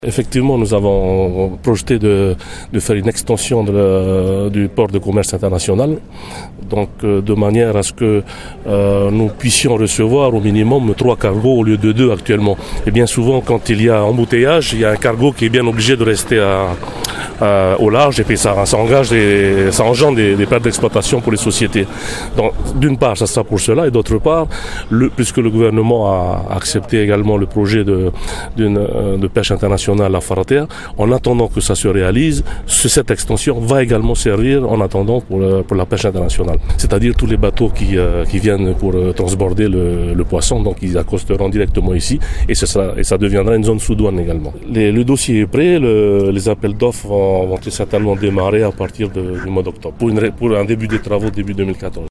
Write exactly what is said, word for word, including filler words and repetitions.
Effectivement, nous avons projeté de, de faire une extension de la, du port de commerce international, donc euh, de manière à ce que euh, nous puissions recevoir au minimum trois cargos au lieu de deux actuellement. Et bien souvent, quand il y a embouteillage, il y a un cargo qui est bien obligé de rester à, à, au large, et puis ça, ça engage des, ça engendre des, des pertes d'exploitation pour les sociétés. Donc, d'une part, ça sera pour cela, et d'autre part, le, puisque le gouvernement a accepté également le projet de, d'une, de pêche internationale à la Farater, en attendant que ça se réalise, cette extension va également servir en attendant pour, pour la pêche internationale. C'est-à-dire tous les bateaux qui, euh, qui viennent pour euh, transborder le, le poisson, donc ils accosteront directement ici et, ce sera, et ça deviendra une zone sous douane également. Les, le dossier est prêt, le, les appels d'offres vont, vont certainement démarrer à partir de, du mois d'octobre pour, une, pour un début des travaux début deux mille quatorze.